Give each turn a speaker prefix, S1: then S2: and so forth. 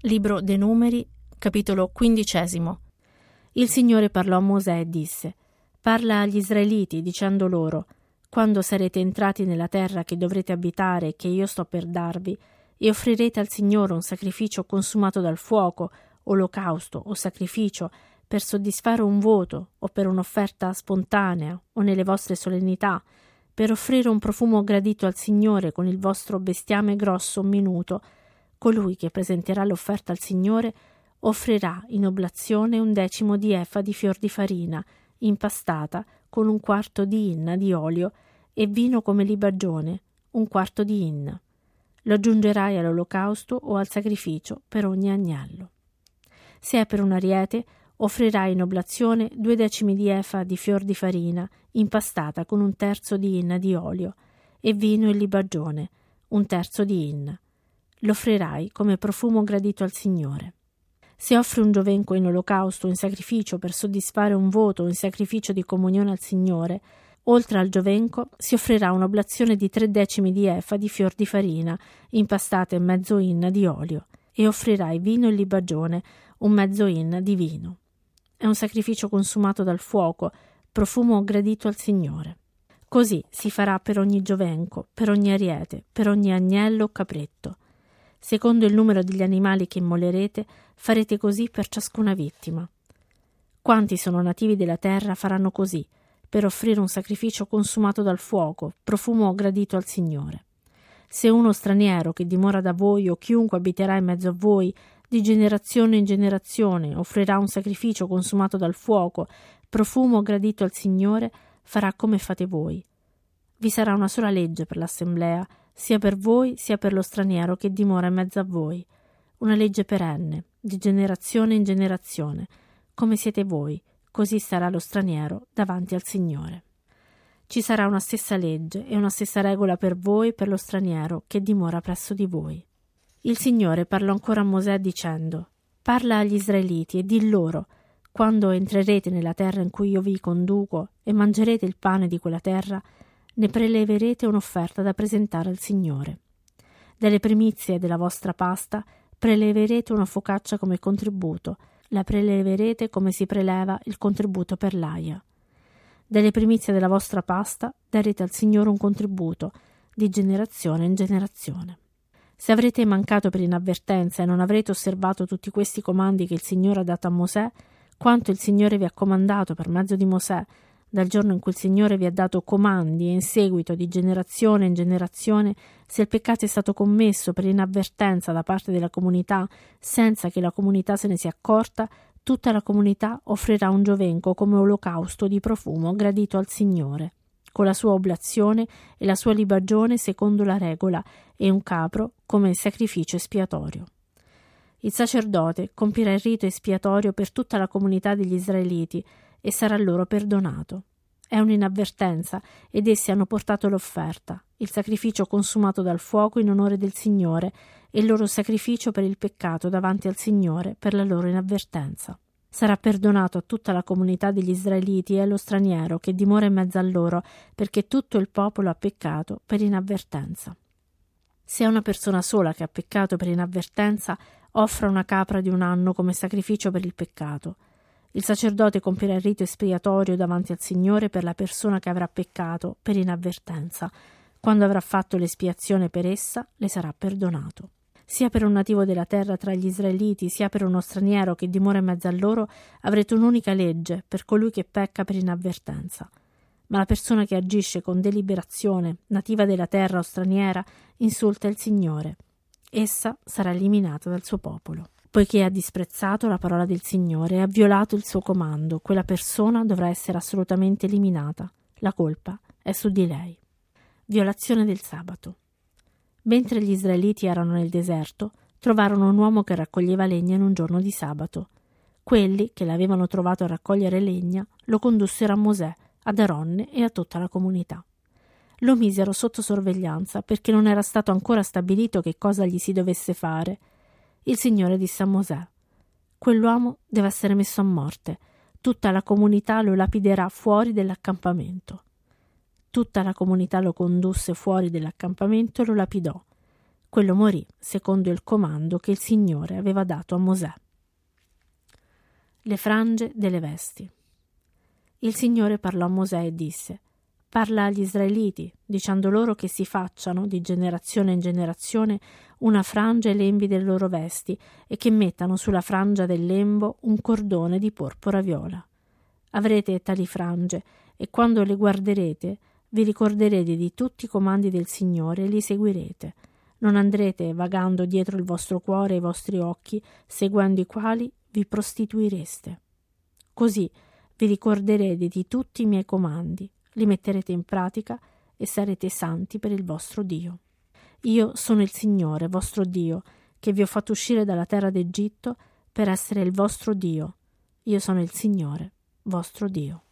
S1: Libro dei Numeri, capitolo 15. Il Signore parlò a Mosè e disse: Parla agli Israeliti, dicendo loro: Quando sarete entrati nella terra che dovrete abitare e che io sto per darvi, e offrirete al Signore un sacrificio consumato dal fuoco, olocausto o sacrificio, per soddisfare un voto o per un'offerta spontanea o nelle vostre solennità, per offrire un profumo gradito al Signore con il vostro bestiame grosso o minuto, colui che presenterà l'offerta al Signore offrirà in oblazione 1/10 di efa di fior di farina, impastata con 1/4 di inna di olio e vino come libagione, 1/4 di inna. Lo aggiungerai all'olocausto o al sacrificio per ogni agnello. Se è per un ariete, offrirai in oblazione 2/10 di efa di fior di farina, impastata con 1/3 di inna di olio, e vino in libagione, 1/3 di inna. Lo offrirai come profumo gradito al Signore. Se offri un giovenco in olocausto o in sacrificio per soddisfare un voto o in sacrificio di comunione al Signore, oltre al giovenco si offrirà un'oblazione di 3/10 di efa di fior di farina, impastata in mezzo inna di olio, e offrirai vino in libagione, 1/2 inna di vino. È un sacrificio consumato dal fuoco, profumo gradito al Signore. Così si farà per ogni giovenco, per ogni ariete, per ogni agnello o capretto. Secondo il numero degli animali che immolerete, farete così per ciascuna vittima. Quanti sono nativi della terra faranno così, per offrire un sacrificio consumato dal fuoco, profumo gradito al Signore. Se uno straniero che dimora da voi o chiunque abiterà in mezzo a voi, di generazione in generazione, offrirà un sacrificio consumato dal fuoco, profumo gradito al Signore, farà come fate voi. Vi sarà una sola legge per l'assemblea, sia per voi sia per lo straniero che dimora in mezzo a voi, una legge perenne, di generazione in generazione. Come siete voi, così sarà lo straniero davanti al Signore. Ci sarà una stessa legge e una stessa regola per voi e per lo straniero che dimora presso di voi. Il Signore parlò ancora a Mosè dicendo: Parla agli Israeliti e di loro: quando entrerete nella terra in cui io vi conduco e mangerete il pane di quella terra, ne preleverete un'offerta da presentare al Signore. Dalle primizie della vostra pasta preleverete una focaccia come contributo, la preleverete come si preleva il contributo per l'aia. Dalle primizie della vostra pasta darete al Signore un contributo, di generazione in generazione. Se avrete mancato per inavvertenza e non avrete osservato tutti questi comandi che il Signore ha dato a Mosè, quanto il Signore vi ha comandato per mezzo di Mosè, dal giorno in cui il Signore vi ha dato comandi e in seguito di generazione in generazione, se il peccato è stato commesso per inavvertenza da parte della comunità senza che la comunità se ne sia accorta, tutta la comunità offrirà un giovenco come olocausto di profumo gradito al Signore, con la sua oblazione e la sua libagione secondo la regola, e un capro come sacrificio espiatorio. Il sacerdote compirà il rito espiatorio per tutta la comunità degli Israeliti e sarà loro perdonato. È un'inavvertenza ed essi hanno portato l'offerta, il sacrificio consumato dal fuoco in onore del Signore e il loro sacrificio per il peccato davanti al Signore per la loro inavvertenza. Sarà perdonato a tutta la comunità degli Israeliti e allo straniero che dimora in mezzo a loro, perché tutto il popolo ha peccato per inavvertenza. Se è una persona sola che ha peccato per inavvertenza, offra una capra di 1 anno come sacrificio per il peccato. Il sacerdote compirà il rito espiatorio davanti al Signore per la persona che avrà peccato per inavvertenza. Quando avrà fatto l'espiazione per essa, le sarà perdonato. Sia per un nativo della terra tra gli Israeliti, sia per uno straniero che dimora in mezzo a loro, avrete un'unica legge per colui che pecca per inavvertenza. Ma la persona che agisce con deliberazione, nativa della terra o straniera, insulta il Signore. Essa sarà eliminata dal suo popolo. Poiché ha disprezzato la parola del Signore e ha violato il suo comando, quella persona dovrà essere assolutamente eliminata. La colpa è su di lei. Violazione del sabato. Mentre gli israeliti erano nel deserto, trovarono un uomo che raccoglieva legna in un giorno di sabato. Quelli che l'avevano trovato a raccogliere legna lo condussero a Mosè, ad Aronne e a tutta la comunità. Lo misero sotto sorveglianza perché non era stato ancora stabilito che cosa gli si dovesse fare. Il Signore disse a Mosè: quell'uomo deve essere messo a morte, tutta la comunità lo lapiderà fuori dell'accampamento. Tutta la comunità lo condusse fuori dell'accampamento e lo lapidò. Quello morì secondo il comando che il Signore aveva dato a Mosè. Le frange delle vesti. Il Signore parlò a Mosè e disse: parla agli Israeliti, dicendo loro che si facciano, di generazione in generazione, una frangia ai lembi delle loro vesti e che mettano sulla frangia del lembo un cordone di porpora viola. Avrete tali frange e quando le guarderete vi ricorderete di tutti i comandi del Signore e li seguirete. Non andrete vagando dietro il vostro cuore e i vostri occhi, seguendo i quali vi prostituireste. Così vi ricorderete di tutti i miei comandi, li metterete in pratica e sarete santi per il vostro Dio. Io sono il Signore, vostro Dio, che vi ho fatto uscire dalla terra d'Egitto per essere il vostro Dio. Io sono il Signore, vostro Dio.